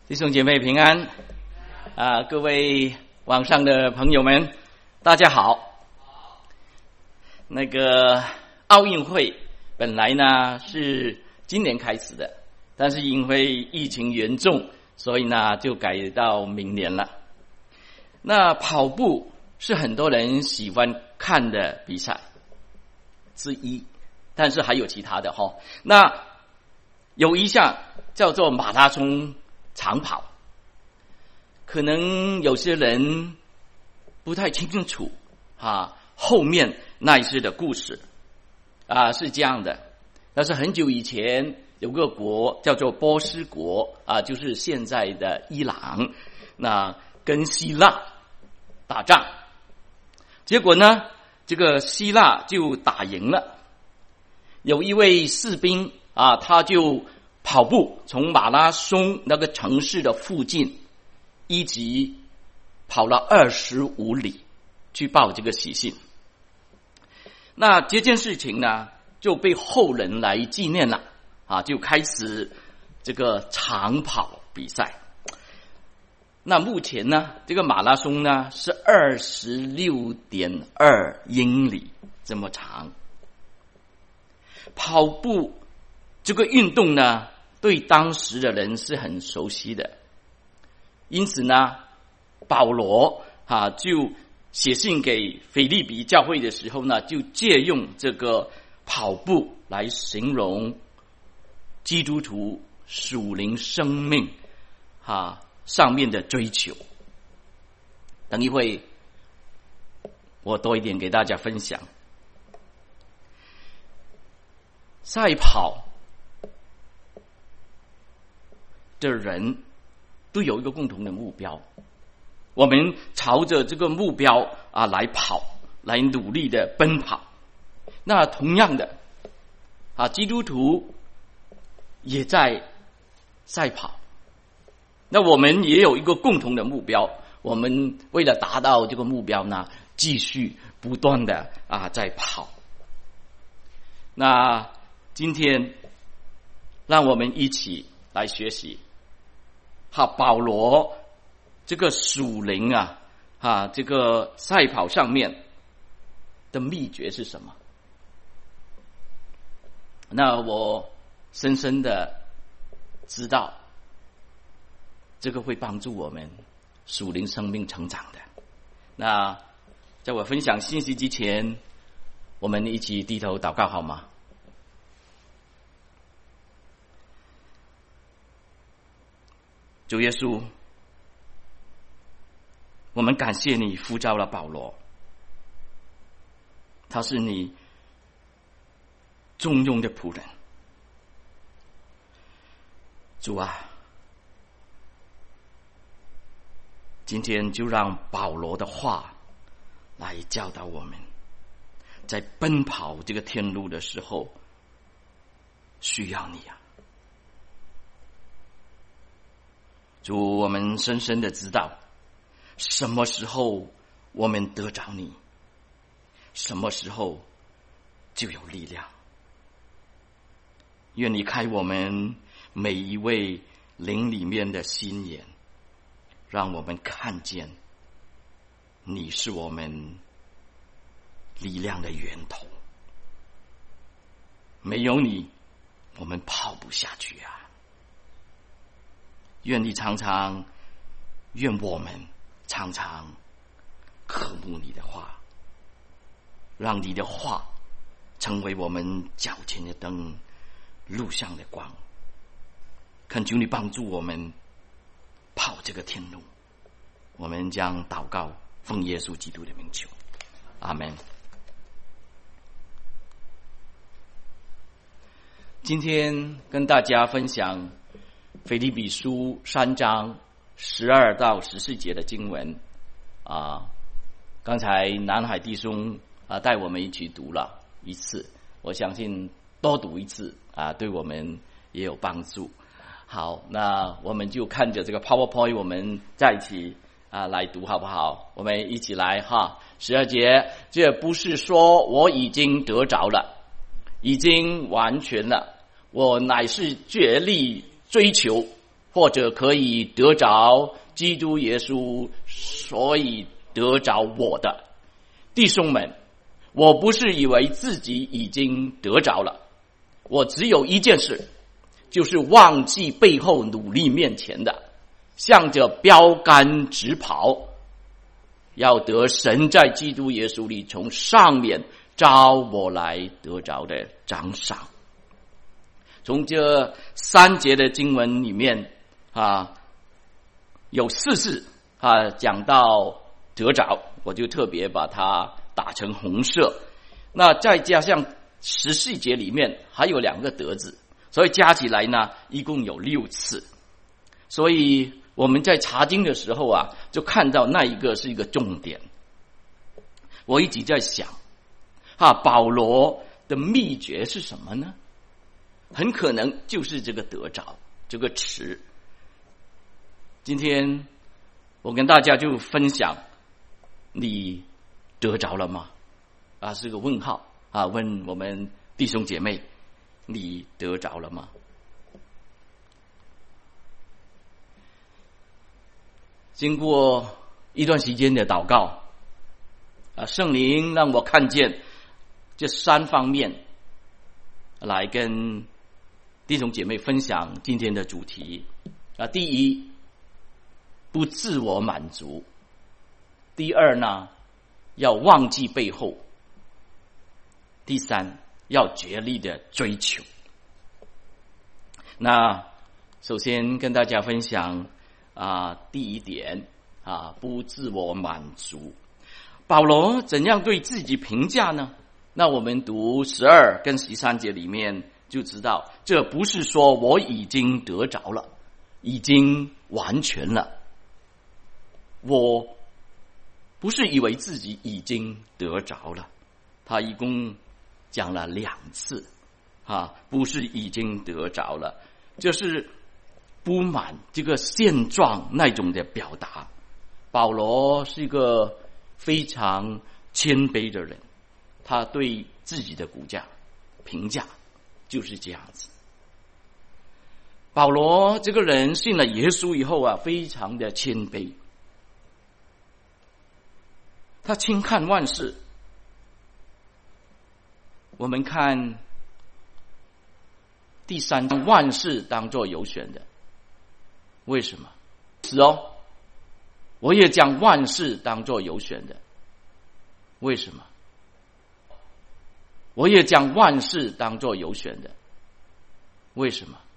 弟兄姐妹平安各位网上的朋友们大家好。那个奥运会本来呢是今年开始的，但是因为疫情严重，所以呢就改到明年了。那跑步是很多人喜欢看的比赛之一，但是还有其他的那有一项叫做马拉松长跑，可能有些人不太清楚后面那一些的故事是这样的。但是很久以前有个国叫做波斯国就是现在的伊朗，那跟希腊打仗，结果呢这个希腊就打赢了。有一位士兵他就跑步从马拉松那个城市的附近一直跑了25里去报这个喜讯。那这件事情呢就被后人来纪念了就开始这个长跑比赛。那目前呢这个马拉松呢是26.2英里这么长。跑步这个运动呢对当时的人是很熟悉的，因此呢保罗就写信给腓立比教会的时候呢，就借用这个跑步来形容基督徒属灵生命上面的追求。等一会我多一点给大家分享。赛跑的人都有一个共同的目标，我们朝着这个目标来跑，来努力的奔跑。那同样的基督徒也在赛跑，那我们也有一个共同的目标，我们为了达到这个目标呢继续不断的在跑。那今天让我们一起来学习保罗这个属灵这个赛跑上面的秘诀是什么。那我深深的知道这个会帮助我们属灵生命成长的。那在我分享信息之前，我们一起低头祷告好吗？主耶稣，我们感谢你呼召了保罗，他是你重用的仆人。主啊，今天就让保罗的话来教导我们，在奔跑这个天路的时候需要你主，我们深深的知道什么时候我们得着你，什么时候就有力量。愿你开我们每一位灵里面的心眼，让我们看见你是我们力量的源头。没有你我们跑不下去愿你愿我们常常渴慕你的话，让你的话成为我们脚前的灯，路上的光。恳求你帮助我们跑这个天路。我们将祷告奉耶稣基督的名求，阿们。今天跟大家分享腓立比书3章12到14节的经文刚才南海弟兄带我们一起读了一次，我相信多读一次对我们也有帮助。好，那我们就看着这个 PowerPoint， 我们在一起来读好不好？我们一起来12节，这不是说我已经得着了，已经完全了，我乃是竭力追求或者可以得着基督耶稣，所以得着我的。弟兄们，我不是以为自己已经得着了，我只有一件事，就是忘记背后努力面前的，向着标杆直跑，要得神在基督耶稣里从上面招我来得着的奖赏。从这3节的经文里面有4次讲到得着，我就特别把它打成红色。那再加上14节里面还有2个得字，所以加起来呢一共有6次。所以我们在查经的时候就看到那一个是一个重点。我一直在想保罗的秘诀是什么呢？很可能就是这个得着这个词。今天我跟大家就分享，你得着了吗？是个问号问我们弟兄姐妹，你得着了吗？经过一段时间的祷告圣灵让我看见这3方面，来跟弟兄姐妹分享今天的主题第一，不自我满足；第二呢，要忘记背后；第三，要竭力的追求。那首先跟大家分享第一点不自我满足。保罗怎样对自己评价呢？那我们读12跟13节里面就知道，这不是说我已经得着了，已经完全了。我不是以为自己已经得着了，他一共讲了2次不是已经得着了，就是不满这个现状那种的表达。保罗是一个非常谦卑的人，他对自己的评价就是这样子。保罗这个人信了耶稣以后非常的谦卑，他轻看万事。我们看第3章，万事当作有选的。为什么？我也将万事当作有选的。为什么？我也将万事当作有选的。为什么？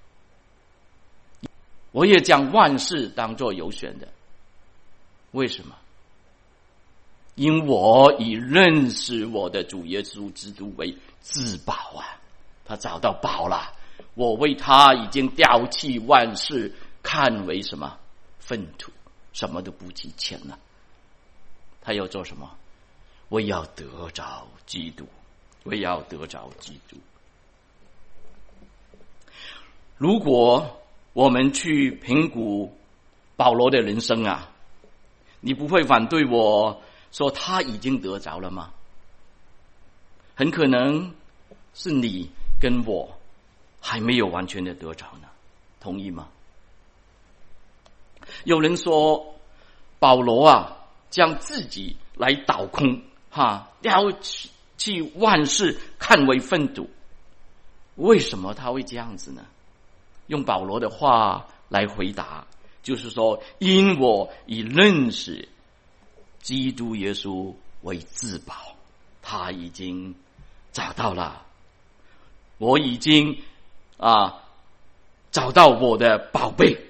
我也将万事当作有选的。为什么？因我以认识我的主耶稣基督为至宝他找到宝了。我为他已经掉弃万事，看为什么？粪土，什么都不值钱了。他要做什么？我要得着基督，我要得着基督。如果我们去评估保罗的人生你不会反对我说他已经得着了吗？很可能是你跟我还没有完全的得着呢，同意吗？有人说保罗将自己来倒空掉弃万事，看为粪土。为什么他会这样子呢？用保罗的话来回答，就是说，因我以认识基督耶稣为至宝，他已经找到了，我已经找到我的宝贝，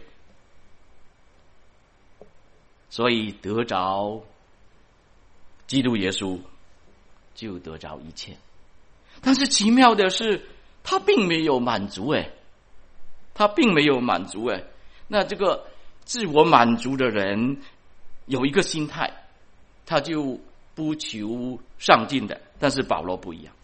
所以得着基督耶稣就得着一切。但是奇妙的是，他并没有满足他并没有满足那这个自我满足的人有一个心态，他就不求上进的。但是保罗不一样，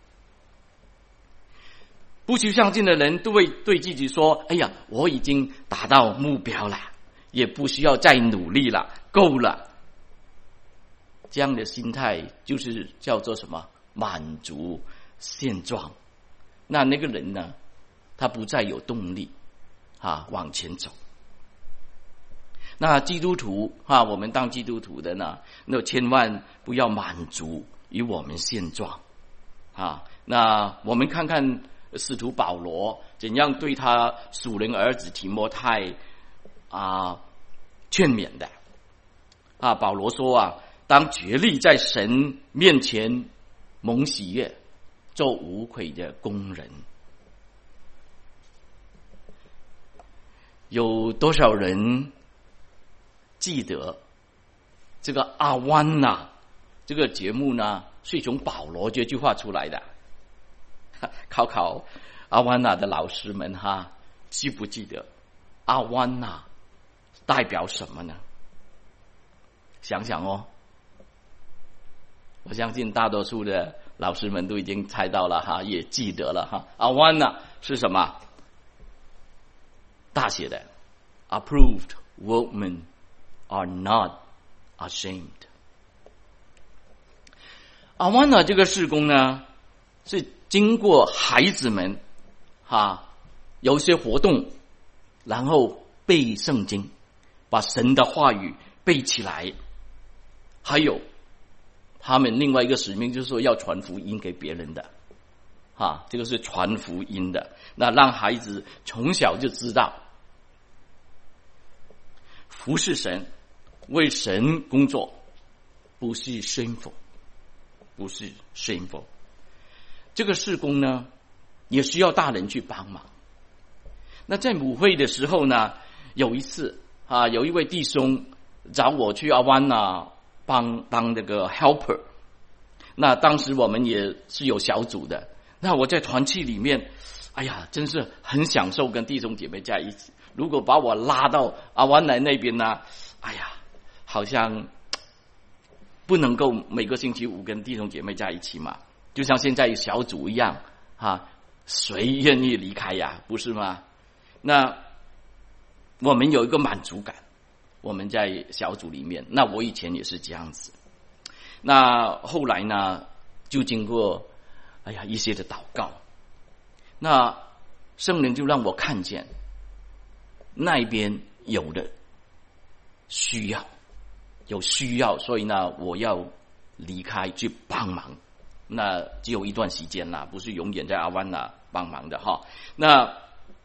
不求上进的人都会对自己说，哎呀，我已经达到目标了，也不需要再努力了，够了。这样的心态就是叫做什么？满足现状。那个人呢，他不再有动力往前走。 那基督徒啊，我们当基督徒的呢，那千万不要满足于我们现状啊。那我们看看使徒保罗怎样对他属灵儿子提摩太劝勉的啊。保罗说啊，当竭力在神面前蒙喜悦，做无愧的工人。有多少人记得这个阿湾呐？这个节目呢，是从保罗这句话出来的。考阿湾呐的老师们哈，记不记得阿湾呐代表什么呢？想想哦，我相信大多数的老师们都已经猜到了哈，也记得了哈。阿湾呐是什么？大写的 Approved workmen are not ashamed。 阿湾呐这个事工呢，是经过孩子们有一些活动，然后背圣经，把神的话语背起来，还有他们另外一个使命就是说要传福音给别人的这个是传福音的。那让孩子从小就知道服侍神，为神工作不是 shameful， 不是 shameful。 这个事工呢也需要大人去帮忙。那在母会的时候呢，有一次有一位弟兄找我去阿湾当那个 helper。 那当时我们也是有小组的，那我在团契里面，哎呀，真是很享受跟弟兄姐妹在一起。如果把我拉到阿湾来那边呢，哎呀，好像不能够每个星期五跟弟兄姐妹在一起嘛，就像现在小组一样谁愿意离开呀？不是吗？那我们有一个满足感，我们在小组里面，那我以前也是这样子。那后来呢，就经过一些的祷告，那圣灵就让我看见那边有的需要，有需要，所以呢我要离开去帮忙。那只有一段时间啦，不是永远在阿湾帮忙的那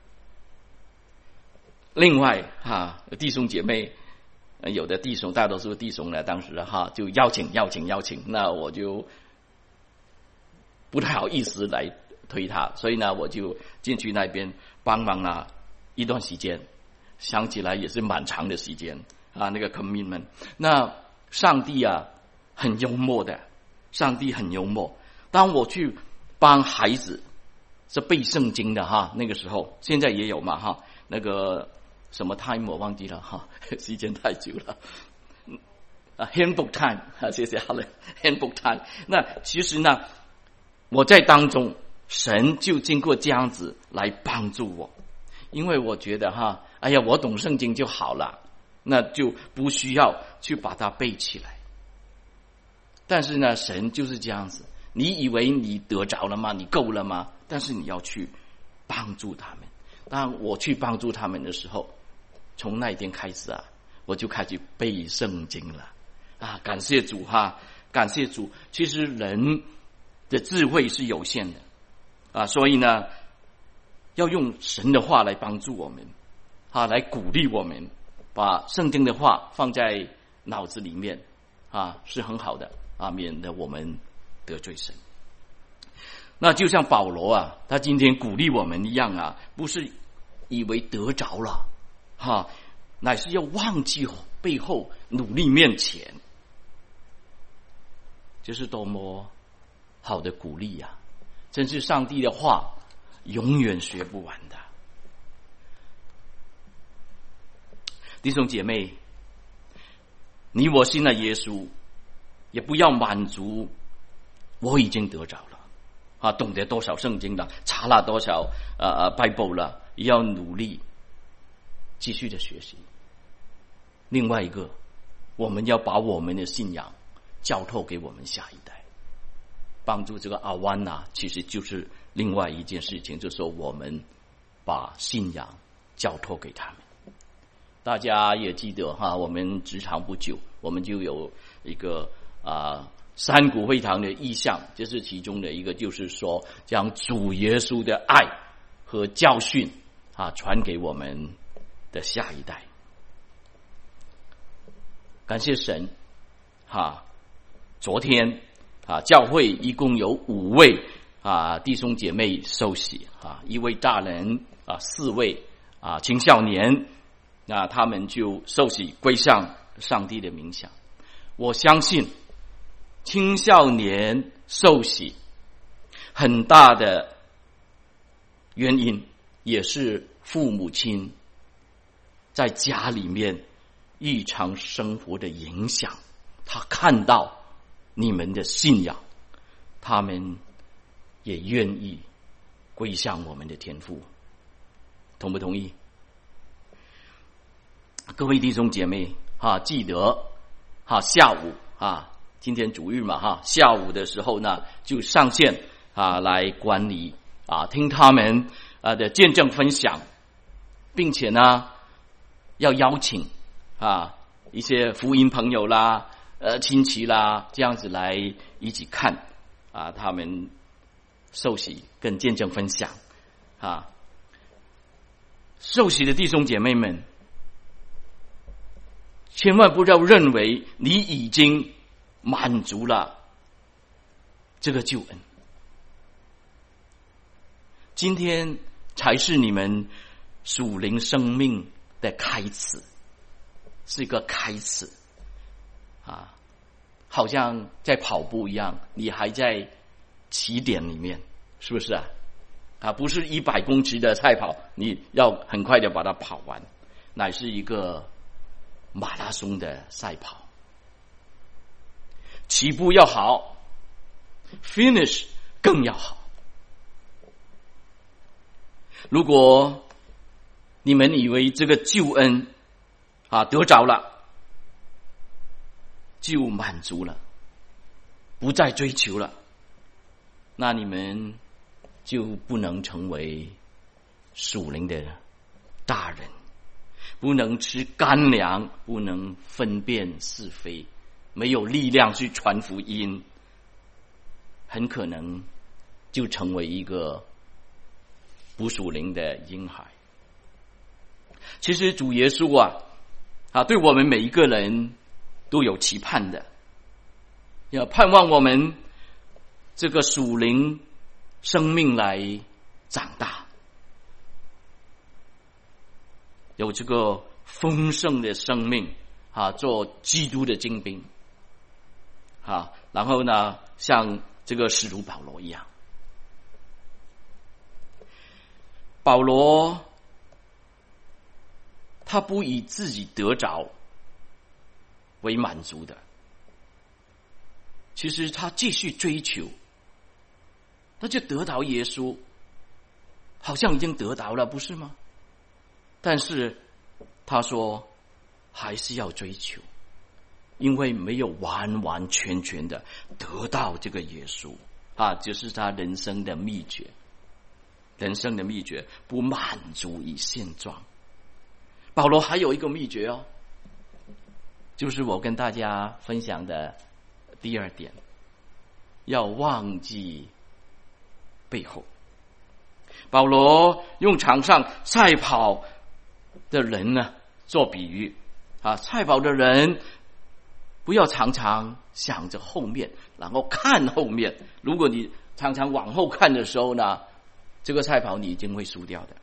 另外弟兄姐妹，有的弟兄，大多数弟兄呢，当时就邀请，那我就不太好意思来推他，所以呢我就进去那边帮忙了一段时间，想起来也是蛮长的时间那个 commitment。 那上帝很幽默的，上帝很幽默。当我去帮孩子是背圣经的那个时候，现在也有嘛那个什么 time 我忘记了时间太久了handbook time 谢谢好了 handbook time。 那其实呢我在当中，神就经过这样子来帮助我，因为我觉得我懂圣经就好了，那就不需要去把它背起来。但是呢神就是这样子，你以为你得着了吗？你够了吗？但是你要去帮助他们。当我去帮助他们的时候，从那一天开始我就开始背圣经了感谢主感谢主。其实人的智慧是有限的所以呢要用神的话来帮助我们来鼓励我们，把圣经的话放在脑子里面是很好的免得我们得罪神。那就像保罗他今天鼓励我们一样不是以为得着了乃是要忘记背后，努力面前。这是多么好的鼓励真是上帝的话永远学不完的。弟兄姐妹，你我信了耶稣，也不要满足我已经得着了懂得多少圣经了，查了多少Bible 了，也要努力继续的学习。另外一个，我们要把我们的信仰交托给我们下一代，帮助这个阿湾其实就是另外一件事情，就是说我们把信仰交托给他们。 大家也记得哈，我们职场不久，我们就有一个山谷会堂的意向，这是其中的一个，就是说将主耶稣的爱和教训传给我们的下一代。感谢神昨天教会一共有5位弟兄姐妹受洗1位大人4位青少年，那他们就受洗归向上帝的名下。我相信青少年受洗很大的原因也是父母亲在家里面日常生活的影响，他看到你们的信仰，他们也愿意归向我们的天父。同不同意？各位弟兄姐妹记得下午今天主日嘛下午的时候呢，就上线来管理听他们的见证分享，并且呢要邀请一些福音朋友啦亲戚啦，这样子来一起看他们受洗跟见证分享受洗的弟兄姐妹们，千万不要认为你已经满足了这个救恩，今天才是你们属灵生命的开始，是一个开始好像在跑步一样，你还在起点里面，是不是不是100公尺的赛跑，你要很快的把它跑完，乃是一个马拉松的赛跑。起步要好， finish 更要好。如果你们以为这个救恩得着了，就满足了，不再追求了，那你们就不能成为属灵的大人，不能吃干粮，不能分辨是非，没有力量去传福音，很可能就成为一个不属灵的婴孩。其实主耶稣对我们每一个人都有期盼的，要盼望我们这个属灵生命来长大，有这个丰盛的生命做基督的精兵然后呢像这个使徒保罗一样。保罗他不以自己得着为满足的，其实他继续追求，他就得到耶稣，好像已经得到了，不是吗？但是他说还是要追求，因为没有完完全全的得到这个耶稣就是他人生的秘诀。人生的秘诀不满足于现状。保罗还有一个秘诀就是我跟大家分享的第2点，要忘记背后。保罗用场上赛跑的人呢做比喻赛跑的人不要常常想着后面，然后看后面，如果你常常往后看的时候呢，这个赛跑你一定会输掉的。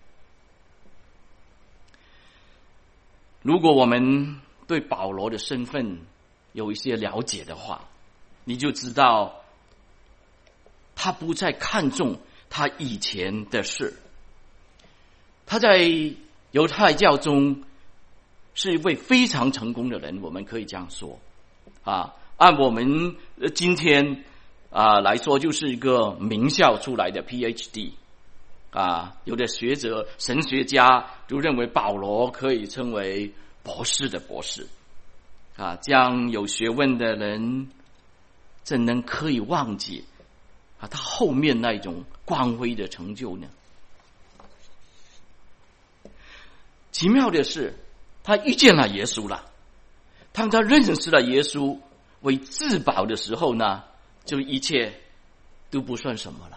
如果我们对保罗的身份有一些了解的话，你就知道他不再看重他以前的事。他在犹太教中是一位非常成功的人，我们可以这样说按我们今天来说，就是一个名校出来的 PhD 有的学者神学家都认为保罗可以称为博士的博士这样有学问的人怎能可以忘记他后面那种光辉的成就呢？奇妙的是他遇见了耶稣了。当他认识了耶稣为至宝的时候呢，就一切都不算什么了，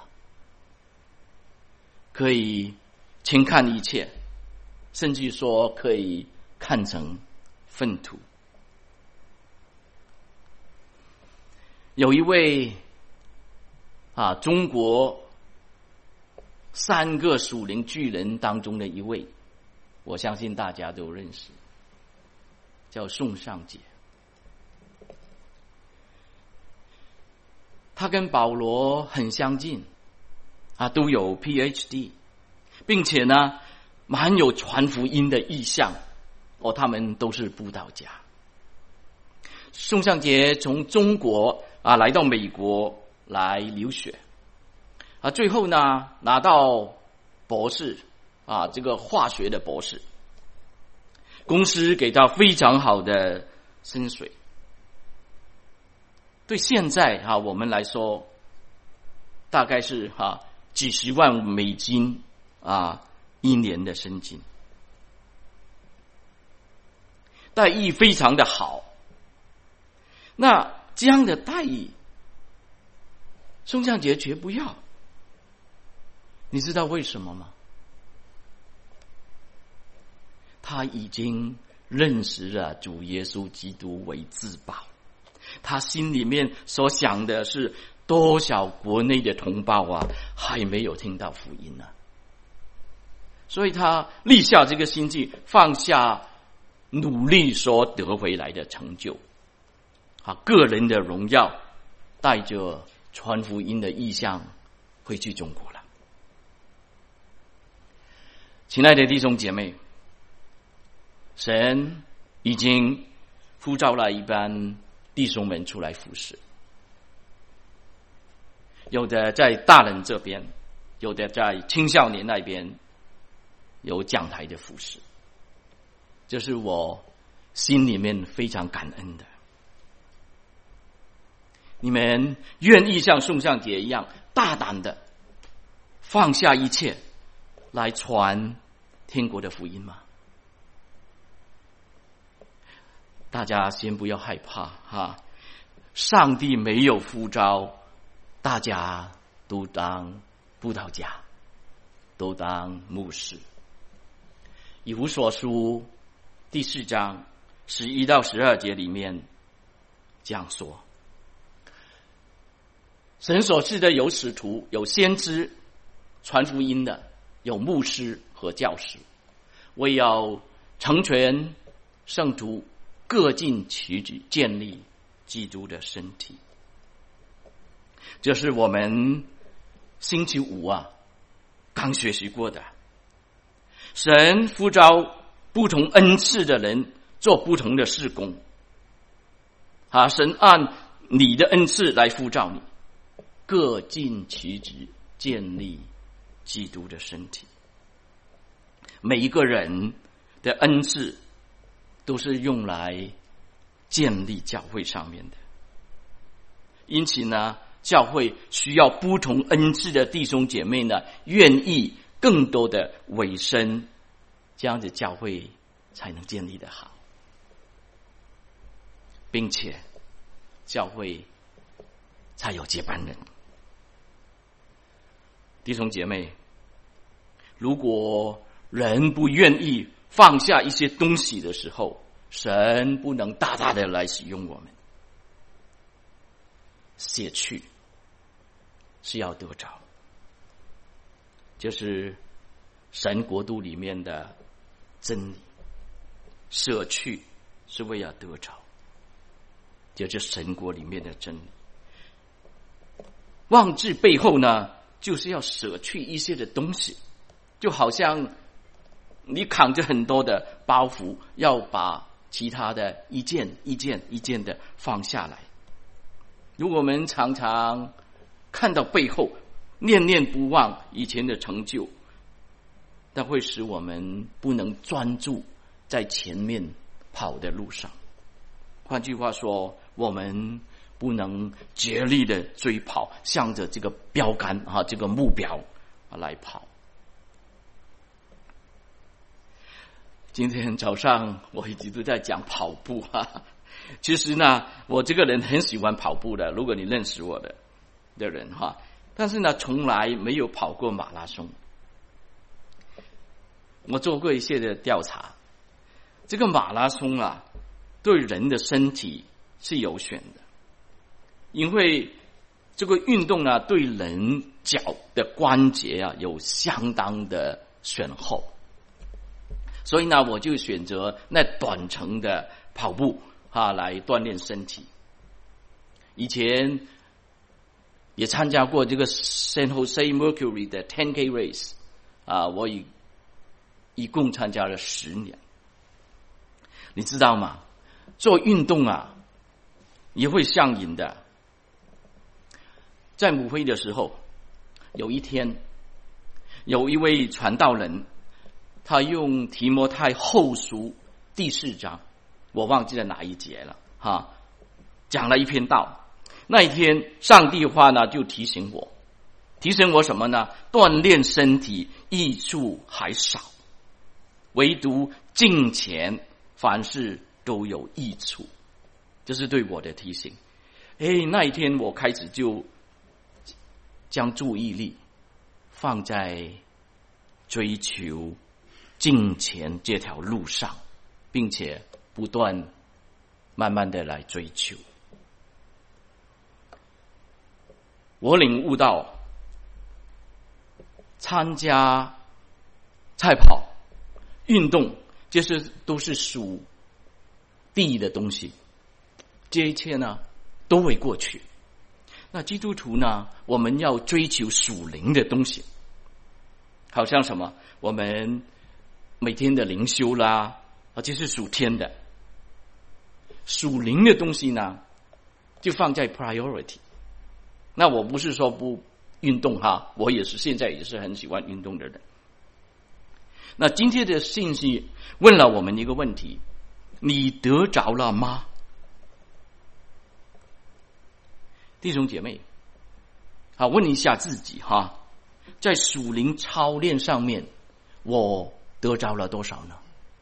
可以轻看一切，甚至说可以看成粪土。有一位中国3个属灵巨人当中的一位，我相信大家都认识，叫宋尚节。他跟保罗很相近都有 PhD， 并且呢蛮有传福音的意向他们都是布道家。宋尚节从中国来到美国来留学最后呢拿到博士这个化学的博士，公司给他非常好的薪水，对现在我们来说大概是几十万美金一年的薪金，待遇非常的好。那这样的待遇宋尚节绝不要，你知道为什么吗？他已经认识了主耶稣基督为至宝，他心里面所想的是多少国内的同胞还没有听到福音呢？所以他立下这个心志，放下努力所得回来的成就个人的荣耀，带着传福音的意向回去中国了。亲爱的弟兄姐妹，神已经呼召了一般弟兄们出来服侍，有的在大人这边，有的在青少年那边有讲台的服侍，这是我心里面非常感恩的。你们愿意像宋尚节一样大胆的放下一切来传天国的福音吗？大家先不要害怕上帝没有呼召大家都当布道家，都当牧师。以弗所书第4章11到12节里面这样说：神所赐的有使徒，有先知传福音的，有牧师和教师，为要成全圣徒，各尽其职，建立基督的身体。这是我们星期5刚学习过的。神呼召不同恩赐的人做不同的事工神按你的恩赐来呼召你，各尽其职，建立基督的身体。每一个人的恩赐都是用来建立教会上面的，因此呢，教会需要不同恩赐的弟兄姐妹呢，愿意更多的委身，这样子教会才能建立得好，并且教会才有接班人。弟兄姐妹，如果人不愿意放下一些东西的时候，神不能大大的来使用我们。舍去是要得着，就是神国度里面的真理。舍去是为了得着，就是神国里面的真理。忘记背后呢，就是要舍去一些的东西，就好像你扛着很多的包袱，要把其他的一件一件一件的放下来。如果我们常常看到背后，念念不忘以前的成就，那会使我们不能专注在前面跑的路上。换句话说，我们不能竭力的追跑，向着这个标杆这个目标来跑。 今天早上我一直都在讲跑步啊。其实呢，我这个人很喜欢跑步的，如果你认识我的人哈，但是呢，从来没有跑过马拉松。我做过一些的调查，这个马拉松啊，对人的身体是有选的，因为这个运动呢，对人脚的关节啊有相当的损耗，所以呢，我就选择那短程的跑步来锻炼身体。以前也参加过这个 San Jose Mercury 的 10K race 我一共参加了10年。你知道吗？做运动也会上瘾的。在母会的时候，有一天有一位传道人，他用提摩太后书第4章，我忘记了哪一节了讲了一篇道。那一天上帝的话呢就提醒我什么呢？锻炼身体益处还少，唯独敬虔凡事都有益处，这是对我的提醒。那一天我开始就将注意力放在追求敬虔这条路上，并且不断慢慢的来追求。我领悟到参加赛跑运动，这些都是属地的东西，这一切呢都会过去。那基督徒呢，我们要追求属灵的东西，好像什么？我们每天的灵修啦，这是属天的。属灵的东西呢，就放在 priority。那我不是说不运动我现在也是很喜欢运动的人。那今天的信息问了我们一个问题：你得着了吗？弟兄姐妹，问一下自己在属灵操练上面，我得着了多少呢？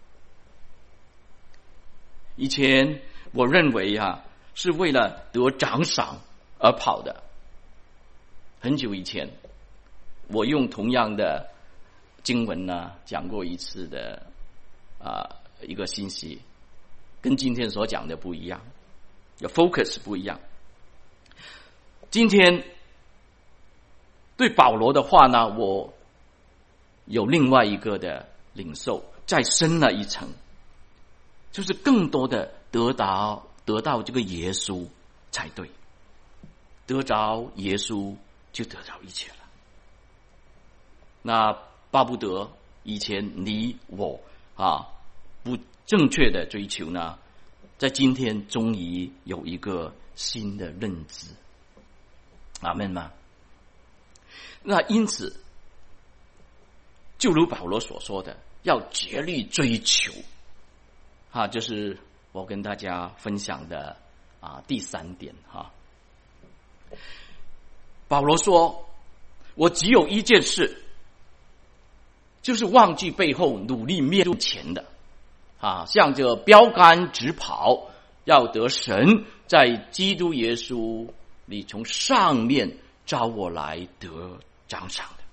以前我认为是为了得奖赏而跑的。很久以前，我用同样的经文呢讲过一次的一个信息，跟今天所讲的不一样，有 focus 不一样。今天对保罗的话呢，我有另外一个的领受，再深了一层，就是更多的得到这个耶稣才对，得着耶稣就得着一切了。那巴不得以前你我不正确的追求呢，在今天终于有一个新的认知。阿们吗？那因此，就如保罗所说的，要竭力追求这是我跟大家分享的第3点保罗说，我只有一件事，就是忘记背后，努力面对前的向着标杆直跑，要得神在基督耶稣里从上面召我来得奖赏的。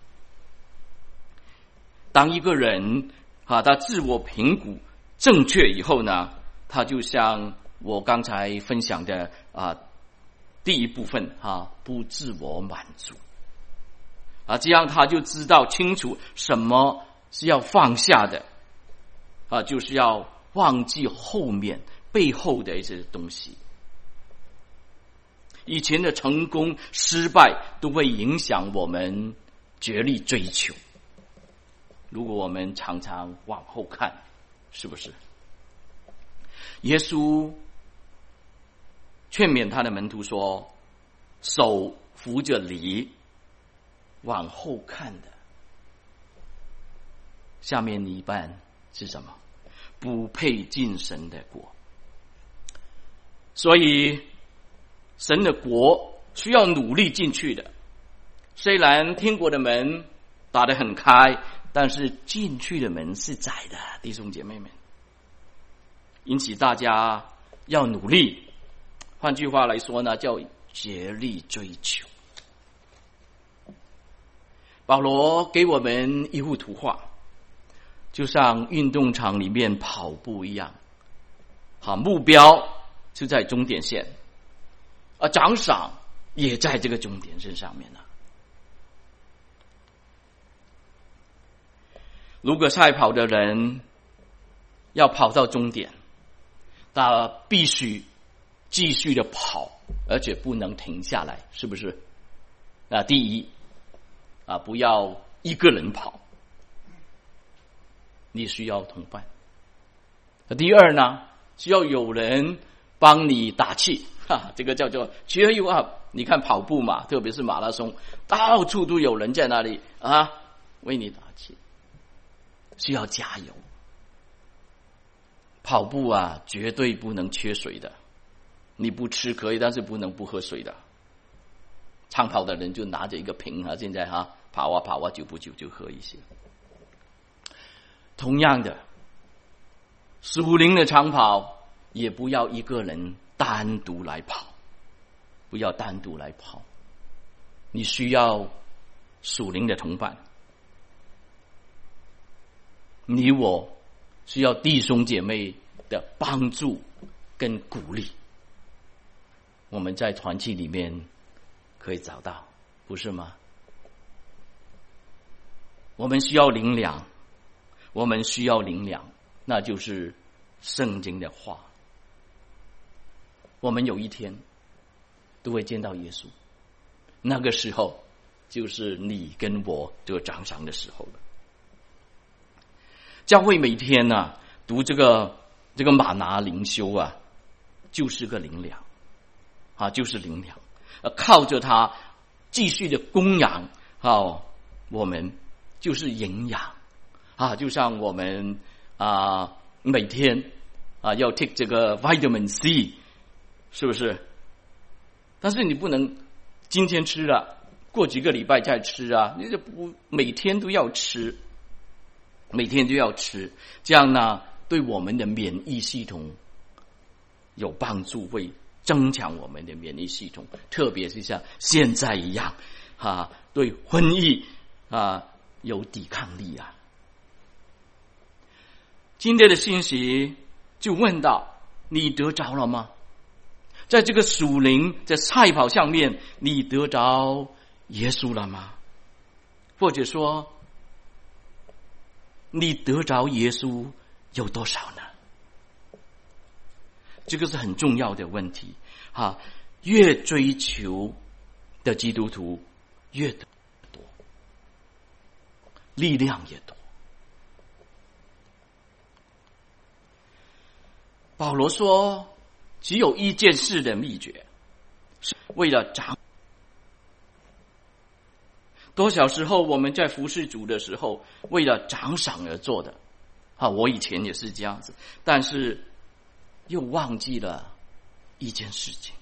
当一个人他自我评估正确以后呢，他就像我刚才分享的第一部分不自我满足这样他就知道清楚什么是要放下的就是要忘记后面背后的一些东西。以前的成功失败都会影响我们竭力追求，如果我们常常往后看，是不是？耶稣劝勉他的门徒说，手扶着犁往后看的，下面一半是什么？不配进神的国。所以神的国需要努力进去的。虽然天国的门打得很开， 但是进去的门是窄的，弟兄姐妹们。因此大家要努力，换句话来说呢，叫竭力追求。保罗给我们一幅图画，就像运动场里面跑步一样，目标就在终点线，而奖赏也在这个终点线上面了。如果赛跑的人要跑到终点，他必须继续的跑，而且不能停下来，是不是？第一不要一个人跑，你需要同伴。第二呢，需要有人帮你打气，这个叫做 cheer you up。你看跑步嘛，特别是马拉松，到处都有人在那里为你打气，需要加油。跑步绝对不能缺水的，你不吃可以，但是不能不喝水的。长跑的人就拿着一个瓶现在跑啊，久不久就喝一些。同样的，属灵的长跑也不要一个人单独来跑，不要单独来跑，你需要属灵的同伴。你我需要弟兄姐妹的帮助跟鼓励，我们在团契里面可以找到，不是吗？我们需要灵粮，那就是圣经的话。我们有一天都会见到耶稣，那个时候就是你跟我这个奖赏的时候了。教会每天读这个马拿灵修就是个灵粮就是灵粮，靠着它继续的供养我们就是营养就像我们每天要 take 这个 vitamin C， 是不是？但是你不能今天吃了，过几个礼拜再吃你就不每天都要吃，这样呢对我们的免疫系统有帮助，会增强我们的免疫系统，特别是像现在一样对瘟疫有抵抗力今天的信息就问到，你得着了吗？在这个属灵在赛跑上面，你得着耶稣了吗？或者说你得着耶稣有多少呢？这个是很重要的问题越追求的基督徒越得多，力量也多。保罗说，只有一件事的秘诀，是为了长。多少时候我们在服侍主的时候，为了奖赏而做的我以前也是这样子，但是又忘记了一件事情。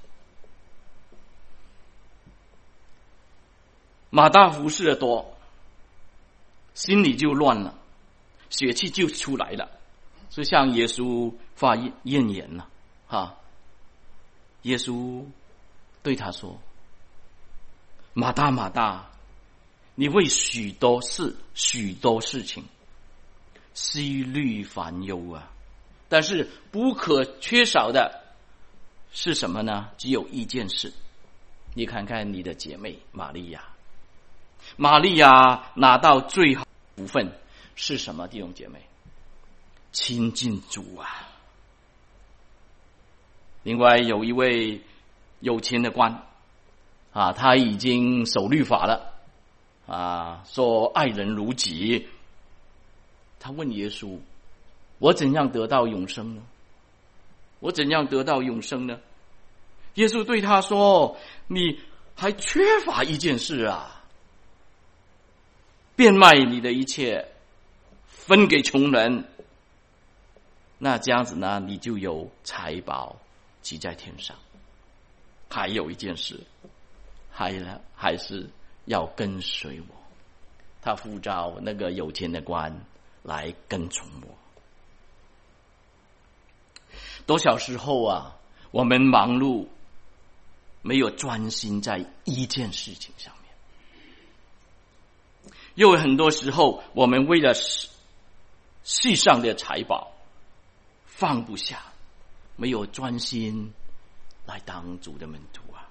马大服侍的多，心里就乱了，血气就出来了，所以向耶稣发怨言了耶稣对他说，马大马大，你为许多事情思虑烦忧但是不可缺少的是什么呢？只有一件事。你看看你的姐妹玛利亚拿到最好部分是什么？弟兄姐妹，亲近主另外有一位有钱的官他已经守律法了说爱人如己。他问耶稣，我怎样得到永生呢？耶稣对他说，你还缺乏一件事变卖你的一切，分给穷人，那这样子呢，你就有财宝积在天上。还有一件事，还是要跟随我。 他呼召那个有钱的官来跟从我。多少时候啊，我们忙碌，没有专心在一件事情上面。又有很多时候，我们为了世上的财宝放不下，没有专心来当主的门徒啊。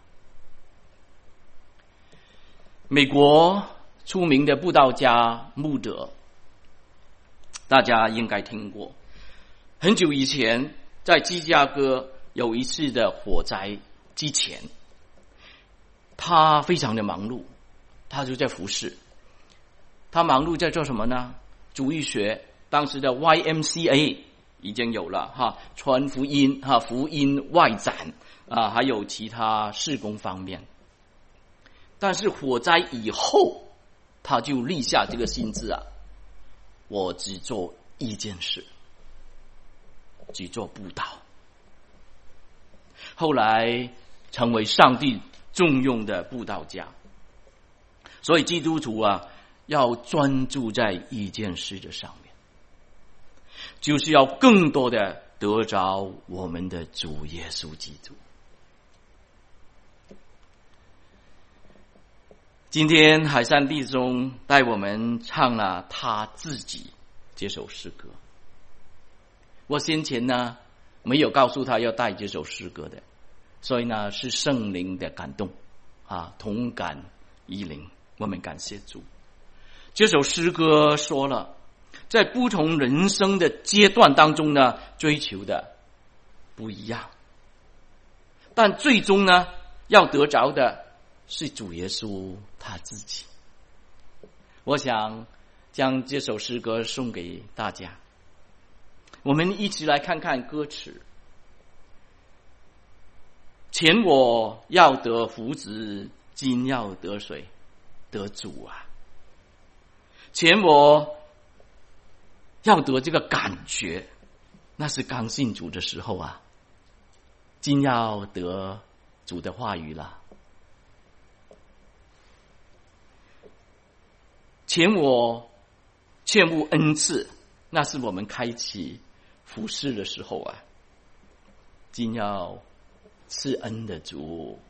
美国出名的布道家穆德，大家应该听过。很久以前，在芝加哥有一次的火灾之前，他非常的忙碌，他就在服侍。他忙碌在做什么呢？主日学，当时的 YMCA 已经有了哈，传福音哈，福音外展啊，还有其他事工方面。但是火灾以后，他就立下这个心志啊，我只做一件事，只做布道。后来成为上帝重用的布道家。所以基督徒啊，要专注在一件事的上面，就是要更多的得着我们的主耶稣基督。今天海山弟兄带我们唱了他自己这首诗歌。我先前呢没有告诉他要带这首诗歌的，所以呢是圣灵的感动啊，同感一灵，我们感谢主。这首诗歌说了，在不同人生的阶段当中呢，追求的不一样，但最终呢要得着的是主耶稣他自己。我想将这首诗歌送给大家，我们一起来看看歌词。前我要得福祉，今要得谁？得主啊！前我要得这个感觉，那是刚信主的时候啊，今要得主的话语了。前我欠慕恩赐，那是我们开启服事的时候啊，今要赐恩的主。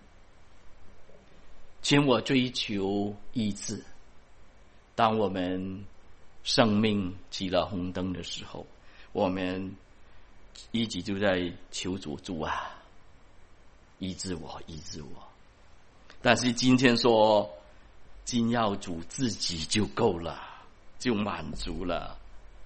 前我追求医治，当我们生命起了红灯的时候，我们一直就在求主啊，医治我，医治我。但是今天说，今要主自己就够了，就满足了。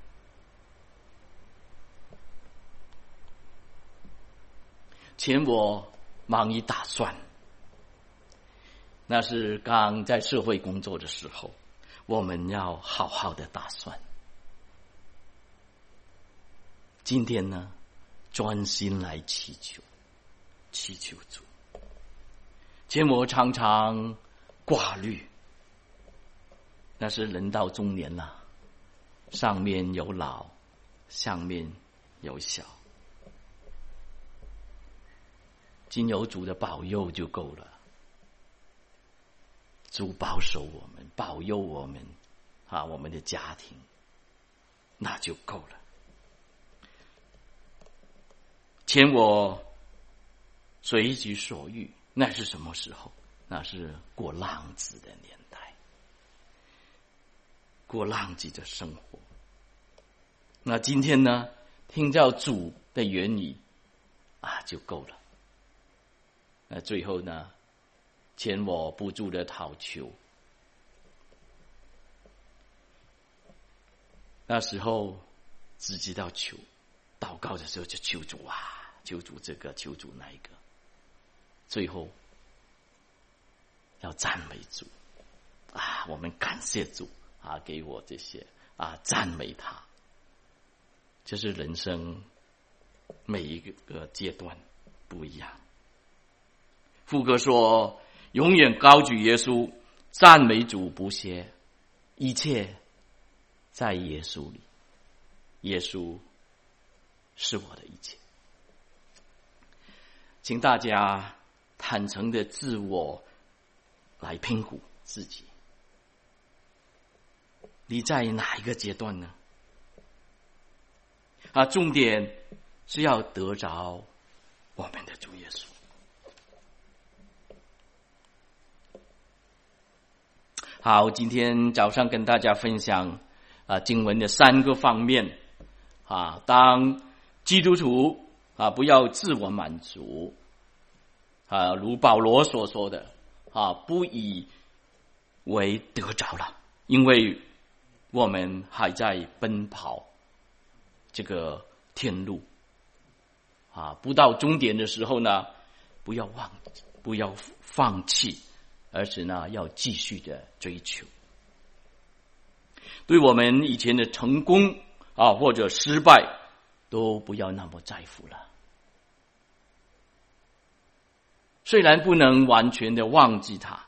前我忙于打算，那是刚在社会工作的时候，我们要好好的打算。今天呢，专心来祈求主。前我常常挂虑，那是人到中年了，上面有老，下面有小，经有主的保佑就够了。主保守我们，保佑我们啊，我们的家庭，那就够了。前我随己所欲，那是什么时候？那是过浪子的年代，过浪子的生活。那今天呢，听到主的言语啊，就够了。那最后呢，前我不住的讨求，那时候只知道求，祷告的时候就求主啊，求主这个，求主那一个，最后要赞美主啊，我们感谢主啊，给我这些啊，赞美他。这是人生每一个阶段不一样。副歌说，永远高举耶稣，赞美主不歇，一切在耶稣里，耶稣是我的一切。请大家坦诚的自我来评估自己， 你在哪一个阶段呢？重点是要得着我们的主耶稣。好，今天早上跟大家分享经文的3个方面。当基督徒不要自我满足，如保罗所说的不以为得着了，因为我们还在奔跑这个天路不到终点的时候呢，不要放弃，而是呢要继续的追求。对我们以前的成功或者失败都不要那么在乎了。虽然不能完全的忘记它，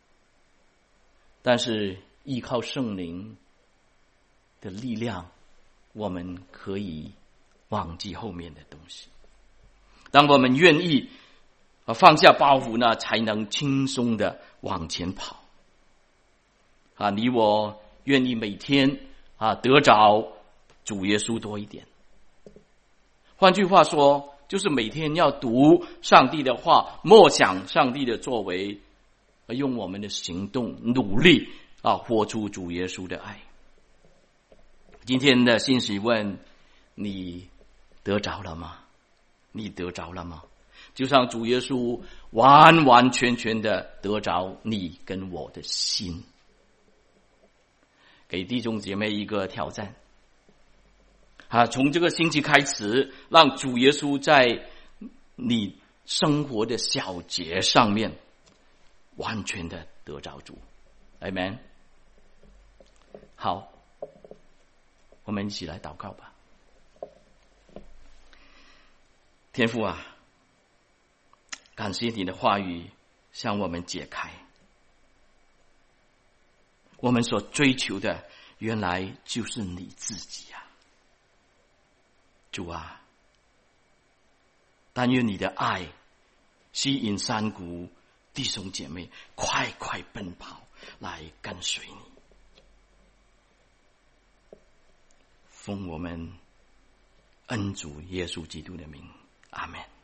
但是依靠圣灵的力量，我们可以忘记后面的东西。当我们愿意放下包袱呢，才能轻松的往前跑。你我愿意每天得着主耶稣多一点。换句话说，就是每天要读上帝的话，默想上帝的作为，用我们的行动努力活出主耶稣的爱。今天的信息问你得着了吗？你得着了吗？就像主耶稣完完全全的得着你跟我的心。给弟兄姐妹一个挑战从这个星期开始，让主耶稣在你生活的小节上面完全的得着主。 Amen。 好，我们一起来祷告吧。天父感谢你的话语向我们解开，我们所追求的原来就是你自己主但愿你的爱吸引山谷弟兄姐妹快快奔跑来跟随你。奉我们恩主耶稣基督的名，阿们。